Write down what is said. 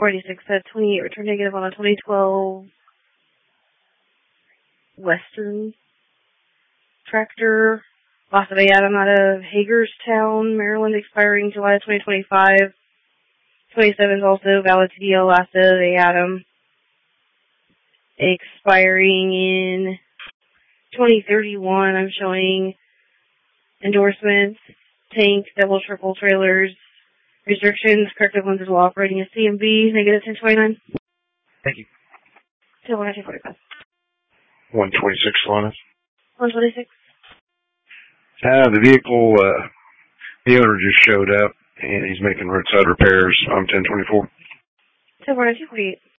46 said 28 return negative on a 2012 Western tractor. Loss of Atom out of Hagerstown, Maryland, expiring July 2025. 27 is also valid TDL loss of Atom, expiring in 2031. I'm showing endorsements, tank, double, triple trailers, restrictions, corrective lenses while operating a CMB, negative 1029. Thank you. Till 1945. 126, Lana. 126. The vehicle, the owner just showed up, and he's making roadside repairs on 1024. Till 1948.